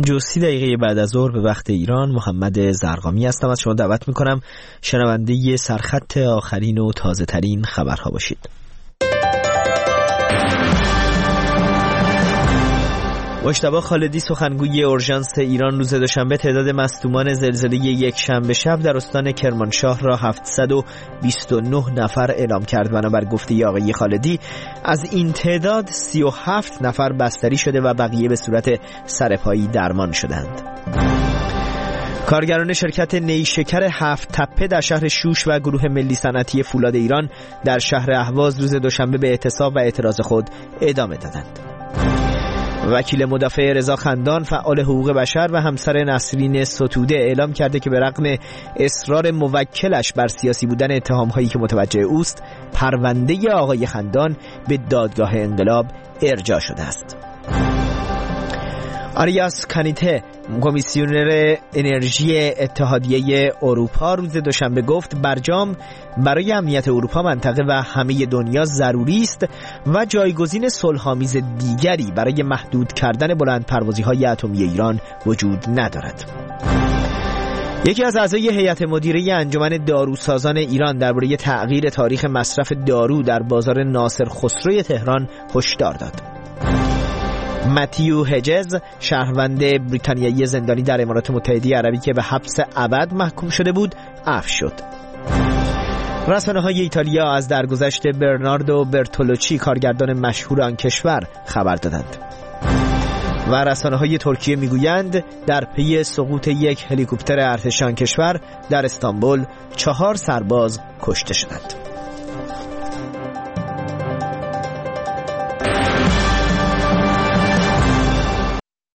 5:30 بعد از ظهر به وقت ایران. محمد زرقامی هستم. از شما دعوت میکنم شنونده سرخط آخرین و تازه ترین خبرها باشید. مجتبی خالدی سخنگوی اورژانس ایران روز دوشنبه تعداد مصدومان زلزله یک شنبه شب در استان کرمانشاه را 729 نفر اعلام کرد. بنابر گفته آقای خالدی از این تعداد 37 نفر بستری شده و بقیه به صورت سرپایی درمان شدند. کارگران شرکت نیشکر 7 تپه در شهر شوش و گروه ملی صنعتی فولاد ایران در شهر اهواز روز دوشنبه به اعتصاب و اعتراض خود ادامه دادند. وکیل مدافع رضا خندان فعال حقوق بشر و همسر نسرین ستوده اعلام کرده که به رغم اصرار موکلش بر سیاسی بودن اتهام‌هایی که متوجه اوست، پرونده آقای خندان به دادگاه انقلاب ارجاع شده است. آریاس کانیته کمیسیونر انرژی اتحادیه اروپا روز دوشنبه گفت برجام برای امنیت اروپا، منطقه و همه دنیا ضروری است و جایگزین صلح‌آمیز دیگری برای محدود کردن بلندپروازی‌های اتمی ایران وجود ندارد. یکی از اعضای هیئت مدیره انجمن داروسازان ایران درباره تغییر تاریخ مصرف دارو در بازار ناصر خسروی تهران هشدار داد. متیو هجز شهروند بریتانیایی زندانی در امارات متحده عربی که به حبس ابد محکوم شده بود عفو شد. رسانه‌های ایتالیا از درگذشت برناردو برتولوچی کارگردان مشهور آن کشور خبر دادند و رسانه‌های ترکیه میگویند در پی سقوط یک هلیکوپتر ارتش آن کشور در استانبول 4 سرباز کشته شدند.